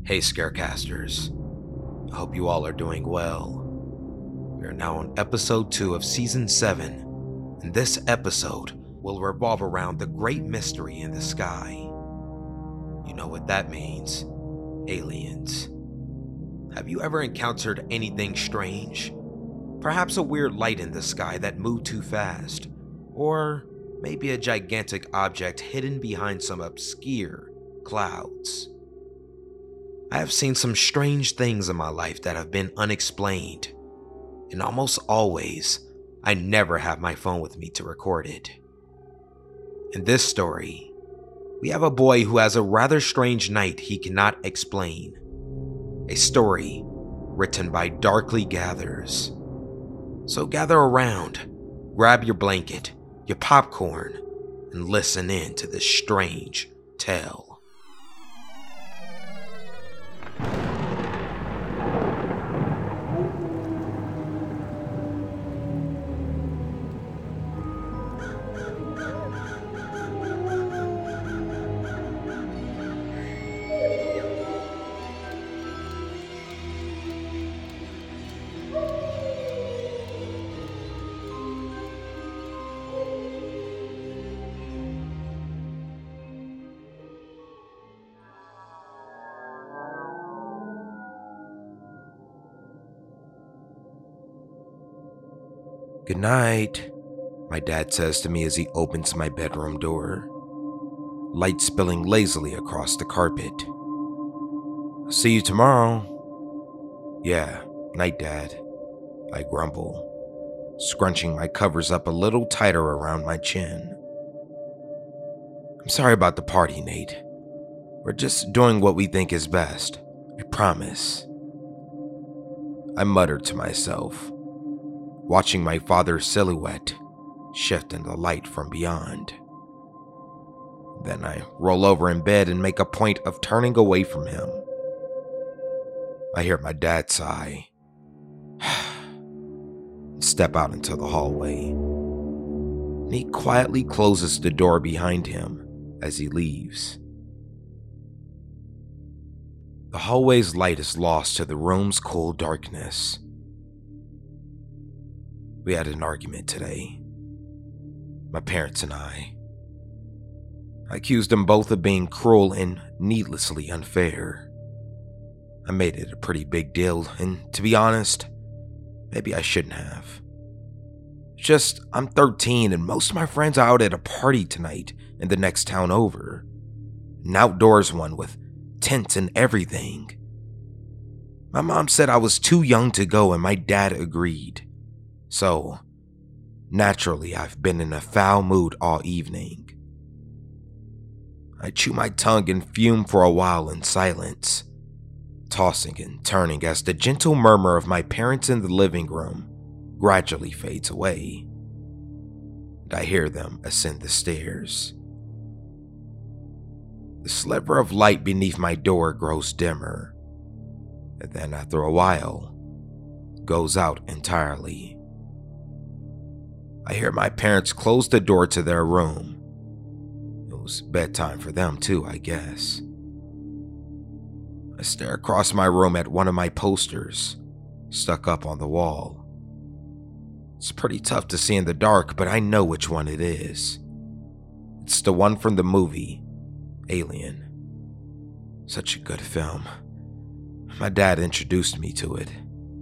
Hey Scarecasters, I hope you all are doing well. We are now on episode 2 of season 7, and this episode will revolve around the great mystery in the sky. You know what that means: aliens. Have you ever encountered anything strange? Perhaps a weird light in the sky that moved too fast, or maybe a gigantic object hidden behind some obscure clouds. I have seen some strange things in my life that have been unexplained, and almost always, I never have my phone with me to record it. In this story, we have a boy who has a rather strange night he cannot explain. A story written by Darkly Gathers. So gather around, grab your blanket, your popcorn, and listen in to this strange tale. "Good night," my dad says to me as he opens my bedroom door, light spilling lazily across the carpet. "I'll see you tomorrow." "Yeah, night, Dad," I grumble, scrunching my covers up a little tighter around my chin. "I'm sorry about the party, Nate. We're just doing what we think is best. I promise." I muttered to myself, watching my father's silhouette shift in the light from beyond. Then I roll over in bed and make a point of turning away from him. I hear my dad sigh, and step out into the hallway. And he quietly closes the door behind him as he leaves. The hallway's light is lost to the room's cool darkness. We had an argument today, my parents and I. I accused them both of being cruel and needlessly unfair. I made it a pretty big deal, and to be honest, maybe I shouldn't have. Just, I'm 13 and most of my friends are out at a party tonight in the next town over. An outdoors one with tents and everything. My mom said I was too young to go and my dad agreed. So, naturally, I've been in a foul mood all evening. I chew my tongue and fume for a while in silence, tossing and turning as the gentle murmur of my parents in the living room gradually fades away, and I hear them ascend the stairs. The sliver of light beneath my door grows dimmer, and then after a while, goes out entirely. I hear my parents close the door to their room. It was bedtime for them too, I guess. I stare across my room at one of my posters, stuck up on the wall. It's pretty tough to see in the dark, but I know which one it is. It's the one from the movie, Alien. Such a good film. My dad introduced me to it.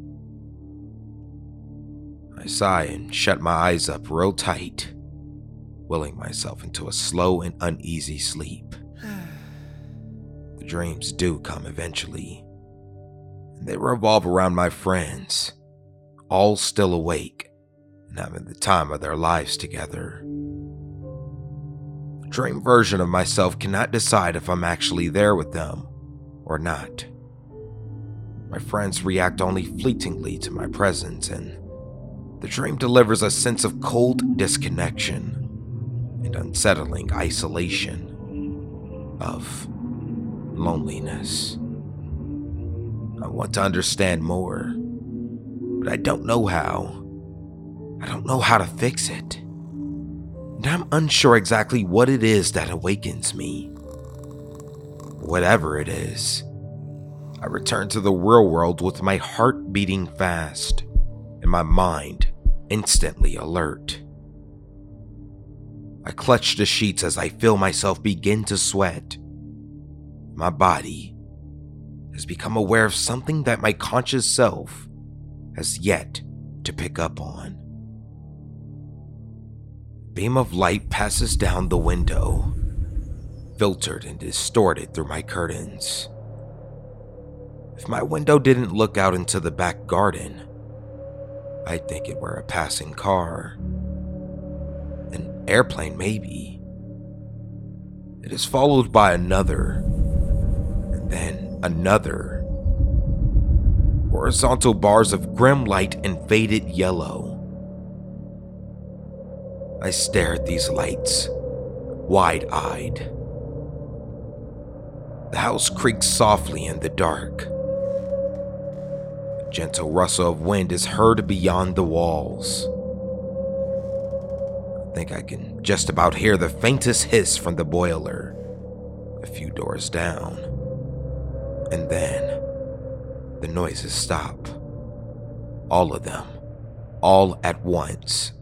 I sigh and shut my eyes up real tight, willing myself into a slow and uneasy sleep. The dreams do come eventually, and they revolve around my friends, all still awake and having the time of their lives together. The dream version of myself cannot decide if I'm actually there with them or not. My friends react only fleetingly to my presence, and the dream delivers a sense of cold disconnection and unsettling isolation, of loneliness. I want to understand more, but I don't know how. I don't know how to fix it. And I'm unsure exactly what it is that awakens me. Whatever it is, I returned to the real world with my heart beating fast and my mind instantly alert. I clutch the sheets as I feel myself begin to sweat. My body has become aware of something that my conscious self has yet to pick up on. A beam of light passes down the window, filtered and distorted through my curtains. If my window didn't look out into the back garden, I'd think it were a passing car. An airplane, maybe. It is followed by another, and then another. Horizontal bars of grim light and faded yellow. I stare at these lights, wide-eyed. The house creaks softly in the dark. A gentle rustle of wind is heard beyond the walls. I think I can just about hear the faintest hiss from the boiler a few doors down. And then the noises stop. All of them, all at once.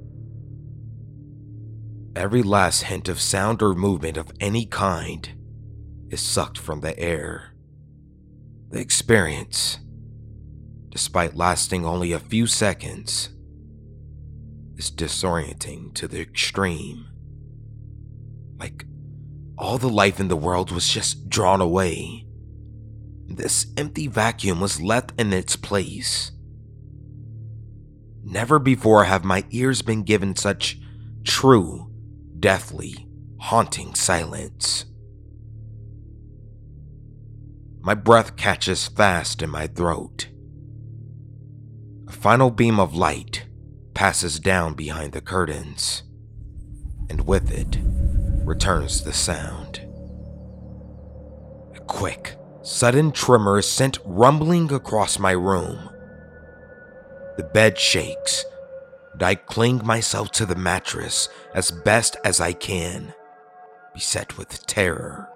Every last hint of sound or movement of any kind is sucked from the air. The experience, despite lasting only a few seconds, is disorienting to the extreme. Like all the life in the world was just drawn away. This empty vacuum was left in its place. Never before have my ears been given such true, deathly, haunting silence. My breath catches fast in my throat. A final beam of light passes down behind the curtains, and with it returns the sound. A quick, sudden tremor is sent rumbling across my room. The bed shakes, and I cling myself to the mattress as best as I can, beset with terror.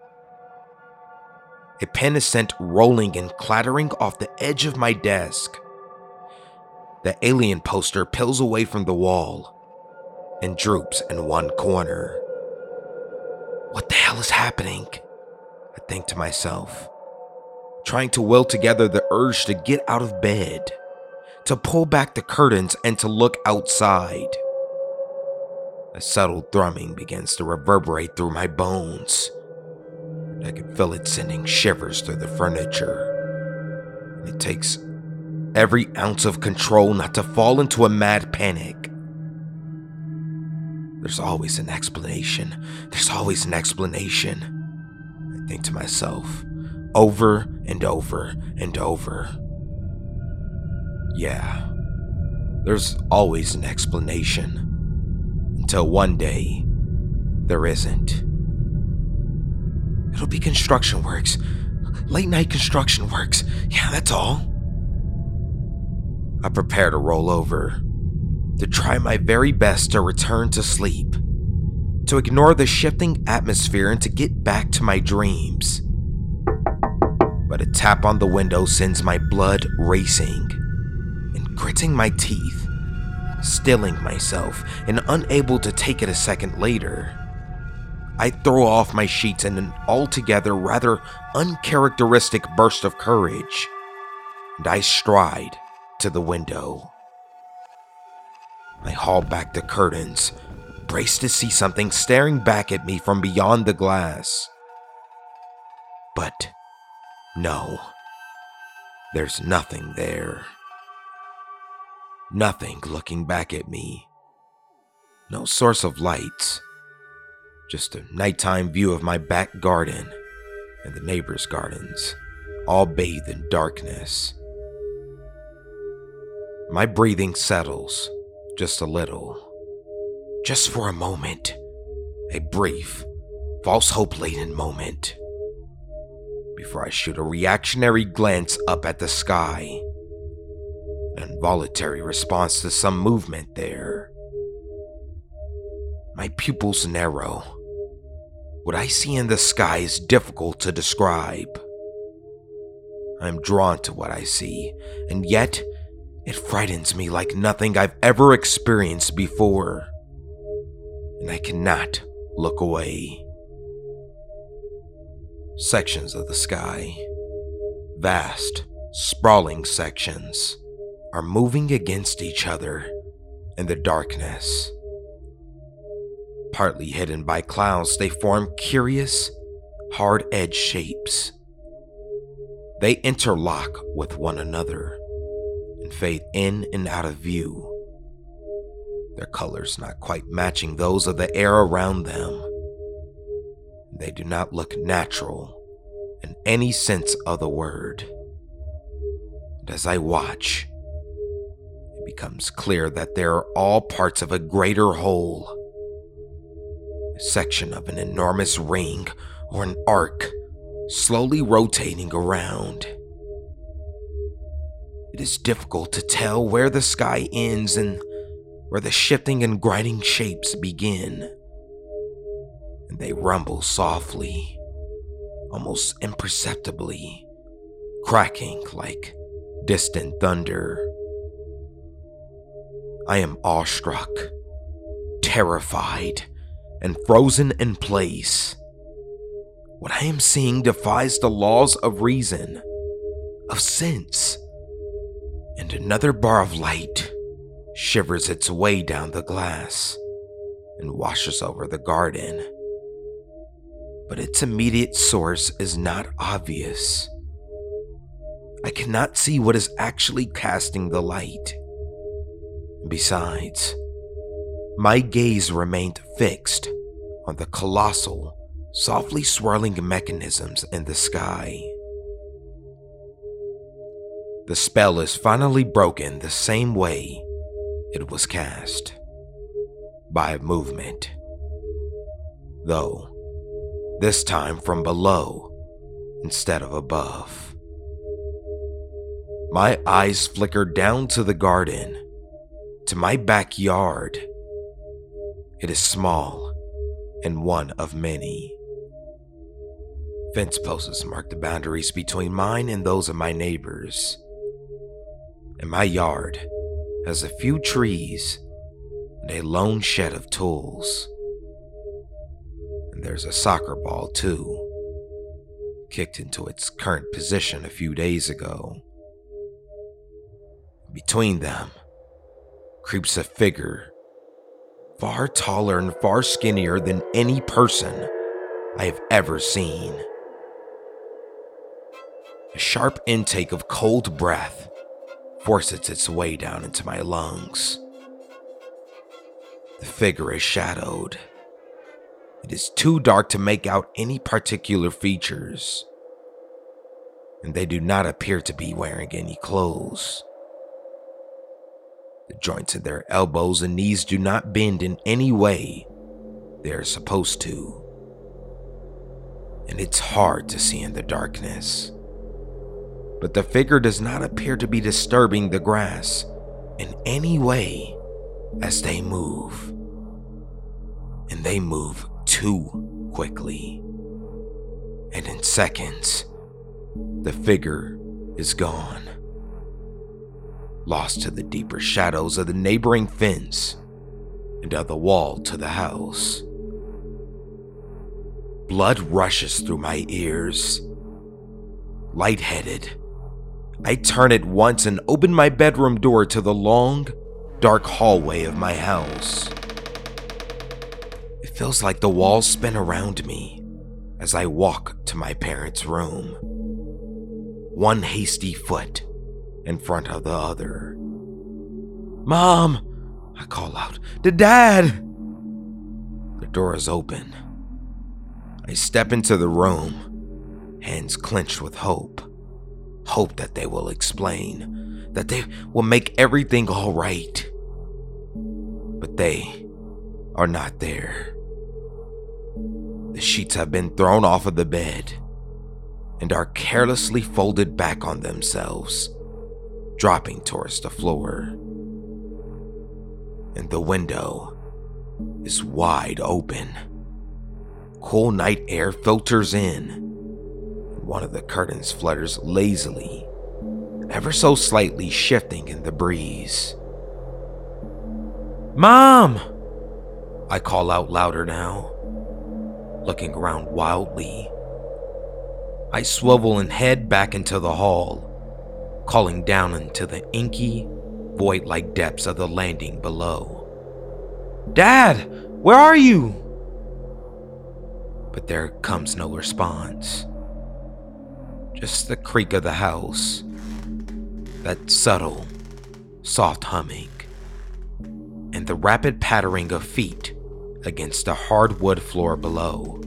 A pen is sent rolling and clattering off the edge of my desk. The alien poster peels away from the wall and droops in one corner. What the hell is happening? I think to myself, trying to will together the urge to get out of bed, to pull back the curtains and to look outside. A subtle thrumming begins to reverberate through my bones. I can feel it sending shivers through the furniture. And it takes every ounce of control not to fall into a mad panic. There's always an explanation. There's always an explanation. I think to myself, over and over and over. Yeah, there's always an explanation. Until one day, there isn't. It'll be construction works. Late night construction works. Yeah, that's all. I prepare to roll over, to try my very best to return to sleep, to ignore the shifting atmosphere and to get back to my dreams. But a tap on the window sends my blood racing, and gritting my teeth, stilling myself and unable to take it a second later, I throw off my sheets in an altogether rather uncharacteristic burst of courage, and I stride to the window. I haul back the curtains, braced to see something staring back at me from beyond the glass. But no, there's nothing there. Nothing looking back at me. No source of lights. Just a nighttime view of my back garden and the neighbors' gardens, all bathed in darkness. My breathing settles just a little. Just for a moment. A brief, false hope-laden moment. Before I shoot a reactionary glance up at the sky. An involuntary response to some movement there. My pupils narrow. What I see in the sky is difficult to describe. I'm drawn to what I see, and yet it frightens me like nothing I've ever experienced before. And I cannot look away. Sections of the sky, vast, sprawling sections, are moving against each other in the darkness. Partly hidden by clouds, they form curious, hard-edged shapes. They interlock with one another and fade in and out of view, their colors not quite matching those of the air around them. They do not look natural in any sense of the word. And as I watch, it becomes clear that they are all parts of a greater whole, a section of an enormous ring or an arc slowly rotating around. It is difficult to tell where the sky ends and where the shifting and grinding shapes begin. And they rumble softly, almost imperceptibly, cracking like distant thunder. I am awestruck, terrified, and frozen in place. What I am seeing defies the laws of reason, of sense, and another bar of light shivers its way down the glass and washes over the garden. But its immediate source is not obvious. I cannot see what is actually casting the light. Besides, my gaze remained fixed on the colossal, softly swirling mechanisms in the sky. The spell is finally broken the same way it was cast, by movement, though this time from below instead of above. My eyes flicker down to the garden, to my backyard. It is small and one of many. Fence posts mark the boundaries between mine and those of my neighbors. And my yard has a few trees and a lone shed of tools. And there's a soccer ball too, kicked into its current position a few days ago. Between them creeps a figure far taller and far skinnier than any person I have ever seen. A sharp intake of cold breath forces its way down into my lungs. The figure is shadowed. It is too dark to make out any particular features, and they do not appear to be wearing any clothes. The joints in their elbows and knees do not bend in any way they are supposed to, and it's hard to see in the darkness. But the figure does not appear to be disturbing the grass in any way as they move. And they move too quickly. And in seconds, the figure is gone, lost to the deeper shadows of the neighboring fence and of the wall to the house. Blood rushes through my ears. Lightheaded, I turn at once and open my bedroom door to the long, dark hallway of my house. It feels like the walls spin around me as I walk to my parents' room, one hasty foot in front of the other. "Mom!" I call out. "Dad!" The door is open. I step into the room, hands clenched with hope that they will explain, that they will make everything all right. But they are not there. The sheets have been thrown off of the bed and are carelessly folded back on themselves, dropping towards the floor. And the window is wide open. Cool night air filters in. one of the curtains flutters lazily, ever so slightly shifting in the breeze. "Mom!" I call out louder now, looking around wildly. I swivel and head back into the hall, calling down into the inky, void-like depths of the landing below. "Dad, where are you?" But there comes no response. Just the creak of the house, that subtle, soft humming, and the rapid pattering of feet against the hardwood floor below.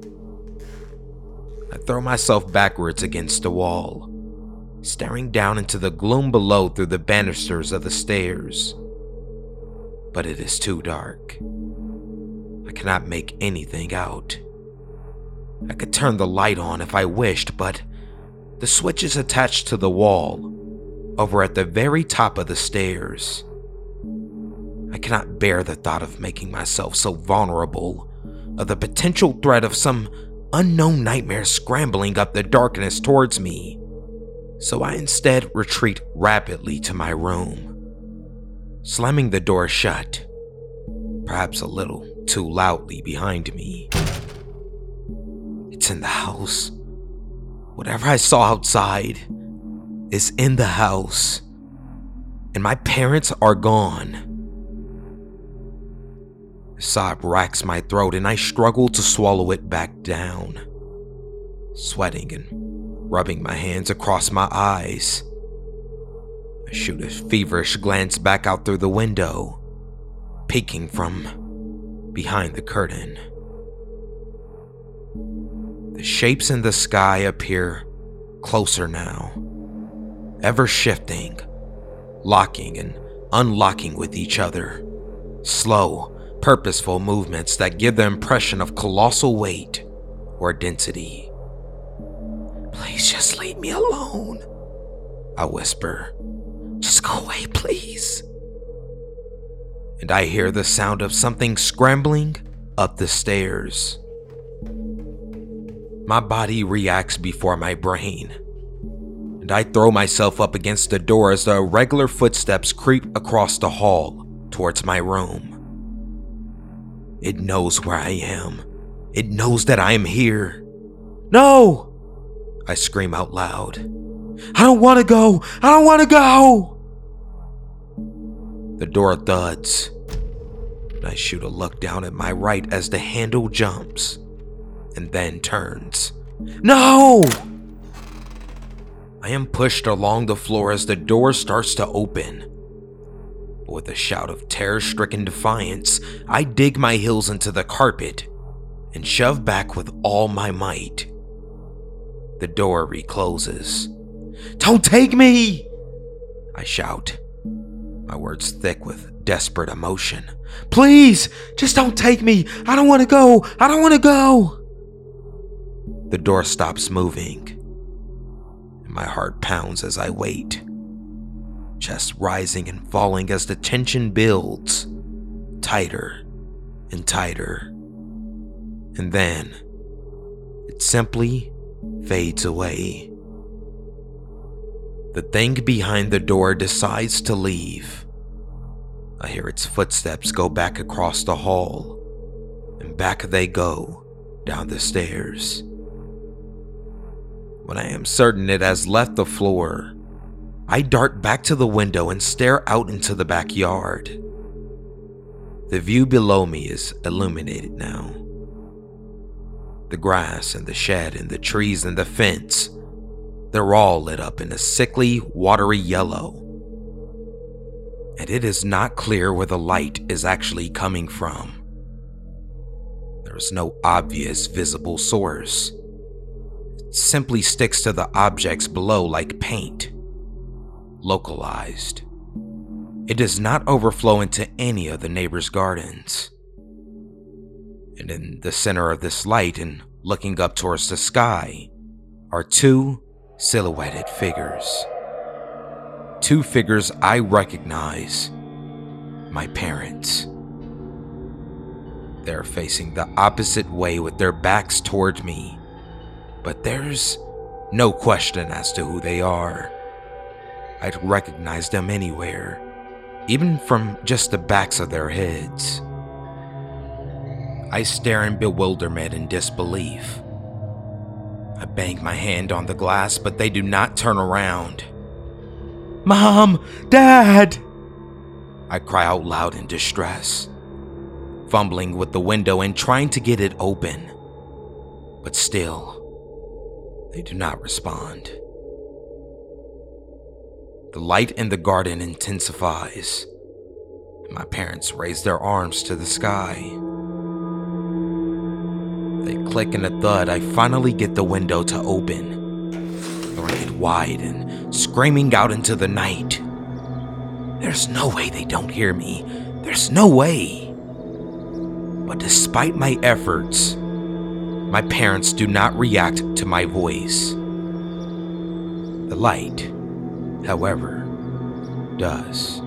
I throw myself backwards against the wall, staring down into the gloom below through the banisters of the stairs. But it is too dark. I cannot make anything out. I could turn the light on if I wished, but the switch is attached to the wall, over at the very top of the stairs. I cannot bear the thought of making myself so vulnerable, of the potential threat of some unknown nightmare scrambling up the darkness towards me. So I instead retreat rapidly to my room, slamming the door shut, perhaps a little too loudly behind me. It's in the house. Whatever I saw outside is in the house, and my parents are gone. A sob racks my throat and I struggle to swallow it back down, sweating and rubbing my hands across my eyes. I shoot a feverish glance back out through the window, peeking from behind the curtain. The shapes in the sky appear closer now, ever shifting, locking and unlocking with each other. Slow, purposeful movements that give the impression of colossal weight or density. "Please just leave me alone," I whisper. "Just go away, please." And I hear the sound of something scrambling up the stairs. My body reacts before my brain, and I throw myself up against the door as the irregular footsteps creep across the hall towards my room. It knows where I am. It knows that I am here. "No!" I scream out loud. "I don't want to go! I don't want to go!" The door thuds, and I shoot a look down at my right as the handle jumps and then turns. "No!" I am pushed along the floor as the door starts to open. With a shout of terror-stricken defiance, I dig my heels into the carpet and shove back with all my might. The door recloses. "Don't take me!" I shout, my words thick with desperate emotion. "Please, just don't take me! I don't want to go! I don't want to go!" The door stops moving, and my heart pounds as I wait, chest rising and falling as the tension builds, tighter and tighter. And then, it simply fades away. The thing behind the door decides to leave. I hear its footsteps go back across the hall, and back they go down the stairs. When I am certain it has left the floor, I dart back to the window and stare out into the backyard. The view below me is illuminated now. The grass and the shed and the trees and the fence, they're all lit up in a sickly, watery yellow. And it is not clear where the light is actually coming from. There is no obvious visible source. It simply sticks to the objects below like paint. Localized. It does not overflow into any of the neighbors' gardens. And in the center of this light and looking up towards the sky are two silhouetted figures. Two figures I recognize. My parents. They're facing the opposite way with their backs toward me, but there's No question as to who they are. I'd recognize them anywhere, even from just the backs of their heads. I stare in bewilderment and disbelief. I bang my hand on the glass, but they do not turn around. "Mom! Dad!" I cry out loud in distress, fumbling with the window and trying to get it open. But still, they do not respond. The light in the garden intensifies, and my parents raise their arms to the sky. They click and a thud. I finally get the window to open, throwing it wide and screaming out into the night. There's no way they don't hear me. There's no way. But despite my efforts, my parents do not react to my voice. The light, however, does.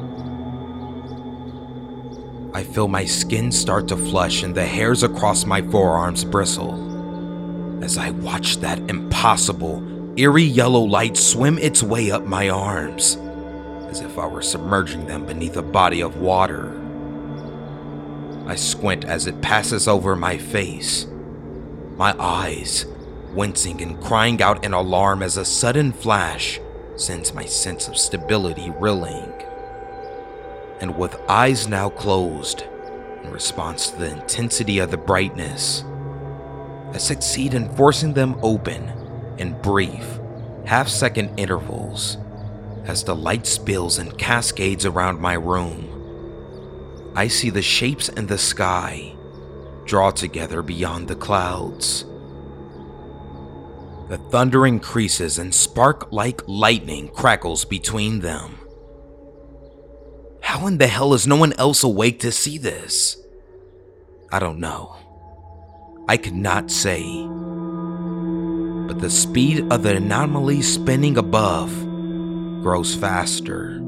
I feel my skin start to flush and the hairs across my forearms bristle as I watch that impossible, eerie yellow light swim its way up my arms, as if I were submerging them beneath a body of water. I squint as it passes over my face, my eyes wincing and crying out in alarm as a sudden flash sends my sense of stability reeling. And with eyes now closed, in response to the intensity of the brightness, I succeed in forcing them open in brief, half-second intervals as the light spills and cascades around my room. I see the shapes in the sky draw together beyond the clouds. The thunder increases and spark-like lightning crackles between them. How in the hell is no one else awake to see this? I don't know. I could not say. But the speed of the anomaly spinning above grows faster.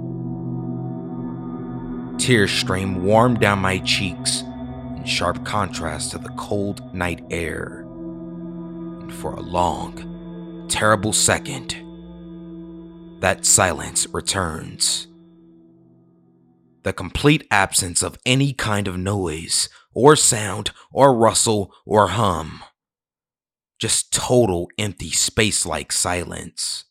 Tears stream warm down my cheeks in sharp contrast to the cold night air. And for a long, terrible second, that silence returns. The complete absence of any kind of noise, or sound, or rustle, or hum. Just total empty space-like silence.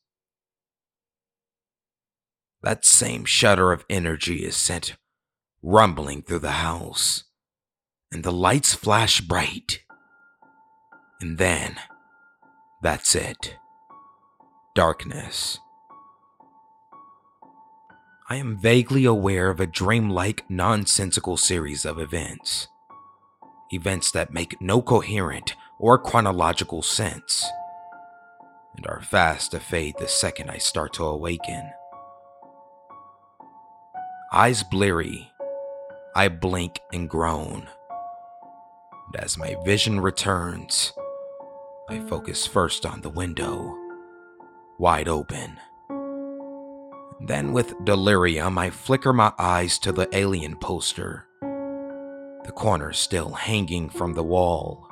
That same shudder of energy is sent rumbling through the house, and the lights flash bright. And then, that's it. Darkness. I am vaguely aware of a dreamlike, nonsensical series of events. Events that make no coherent or chronological sense, and are fast to fade the second I start to awaken. Eyes bleary, I blink and groan. And as my vision returns, I focus first on the window, wide open. Then with delirium, I flicker my eyes to the Alien poster, the corner still hanging from the wall.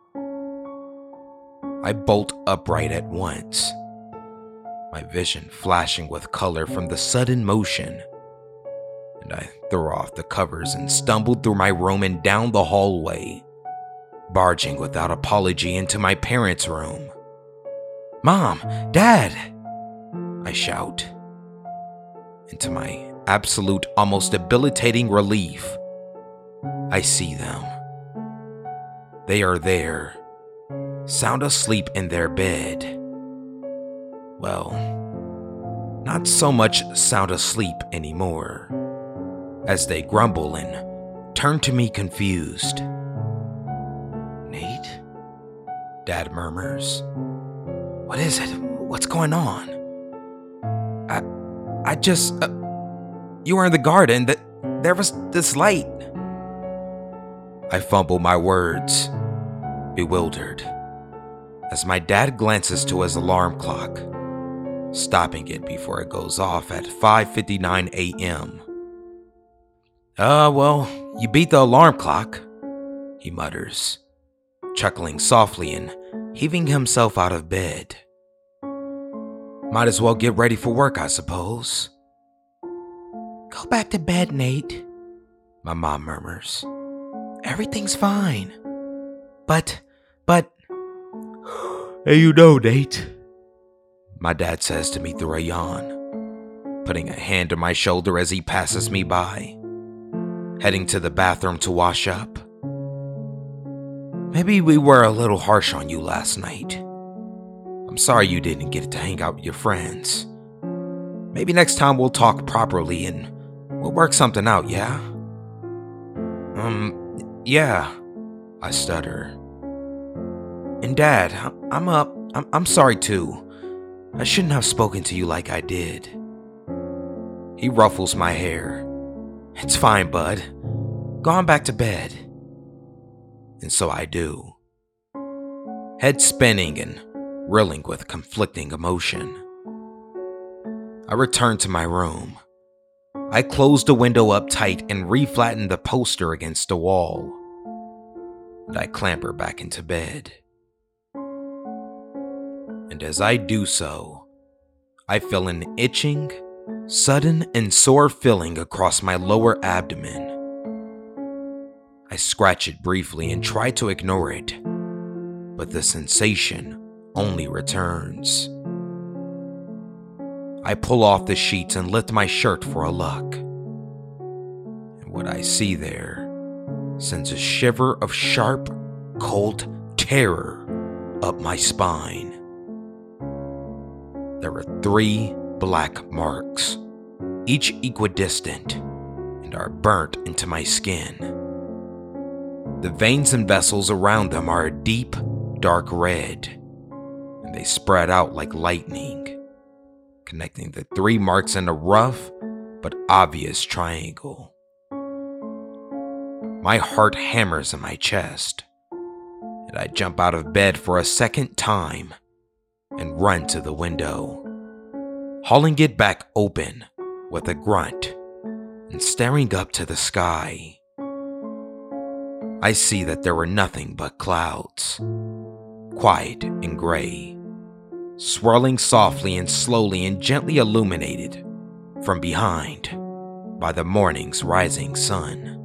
I bolt upright at once, my vision flashing with color from the sudden motion, and I throw off the covers and stumble through my room and down the hallway, barging without apology into my parents' room. "Mom! Dad!" I shout. And to my absolute, almost debilitating relief, I see them. They are there, sound asleep in their bed. Well, not so much sound asleep anymore, as they grumble and turn to me confused. "Nate?" Dad murmurs. "What is it? What's going on?" I just, you were in the garden, there was this light." I fumble my words, bewildered, as my dad glances to his alarm clock, stopping it before it goes off at 5:59 a.m. Well, you beat the alarm clock," he mutters, chuckling softly and heaving himself out of bed. Might as well get ready for work, I suppose. Go back to bed, Nate, my mom murmurs. Everything's fine. But, hey, Nate, my dad says to me through a yawn, putting a hand on my shoulder as he passes me by, heading to the bathroom to wash up. Maybe we were a little harsh on you last night. I'm sorry you didn't get to hang out with your friends. Maybe next time we'll talk properly and we'll work something out, yeah? Yeah, I stutter. And Dad, I'm sorry too. I shouldn't have spoken to you like I did. He ruffles my hair. It's fine, bud. Go on back to bed. And so I do. Head spinning and reeling with conflicting emotion. I return to my room. I close the window up tight and reflatten the poster against the wall. And I clamber back into bed. And as I do so, I feel an itching, sudden and sore feeling across my lower abdomen. I scratch it briefly and try to ignore it, but the sensation only returns. I pull off the sheets and lift my shirt for a look. And what I see there sends a shiver of sharp, cold terror up my spine. There are 3 black marks, each equidistant, and are burnt into my skin. The veins and vessels around them are a deep, dark red, and they spread out like lightning, connecting the 3 marks in a rough but obvious triangle. My heart hammers in my chest, and I jump out of bed for a second time and run to the window, hauling it back open with a grunt and staring up to the sky. I see that there were nothing but clouds, quiet and gray, swirling softly and slowly and gently illuminated from behind by the morning's rising sun.